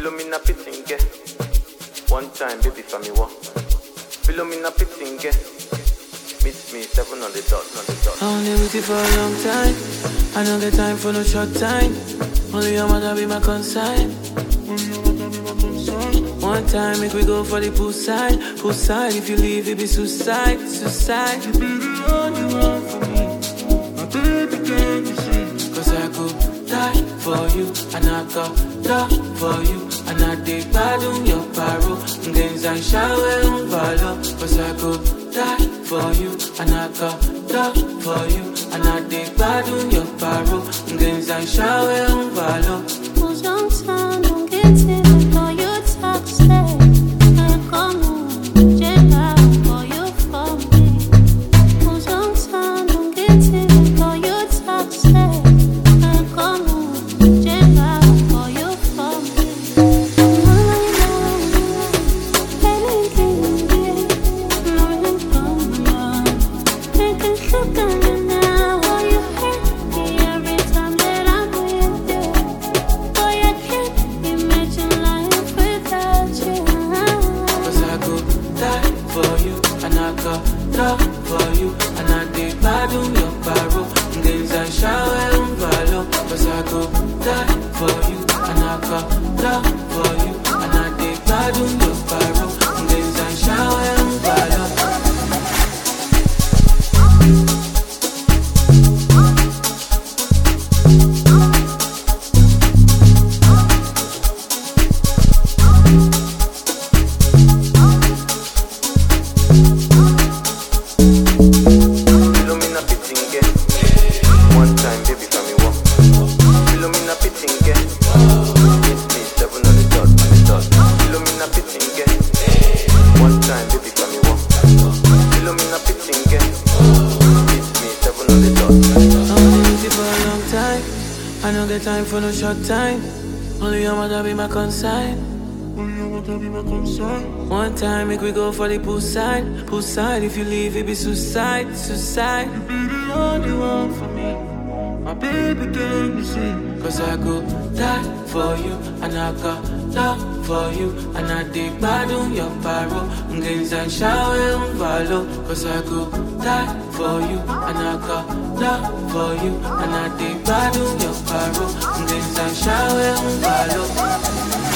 Philomena Pittinge. One time, baby, for me, what? Philomena Pittinge. Meet me 7 on the dot, on the dot. I only waited for a long time. I don't get time for no short time. Only your mother be my consign. One time, make we go for the poolside. Poolside, if you leave, it be suicide, suicide. You be the only one for me. My baby, can you see? Cause I could die for you, and I got love for you. And I dig bad on your paro. Games I shower on follow. Cause I could die for you, and I got love for you. And I dig bad on your paro. Games I shower on follow. Who's on time, don't get it before you talk, say I come on, check out for you for me. Who's on time, don't get it before you talk, say I come on, check out for you for me. Love for you, and I dig bad on your paro. Games I shower on follow. Cause I go die for you, and I got love for you. And I dig bad on your paro. Games I shower on follow. Time for no short time. Only your mother be my consign. One time, make we go for the poolside. Poolside, if you leave, it be suicide, suicide. You be the only one for me. My baby, can you see? Cause I could die for you, and I got love for you. And I dig bad on your paro. Games I shower on follow. Cause I could die for you, and I got love for you. And I dig bad on your paro. Games I shower on follow.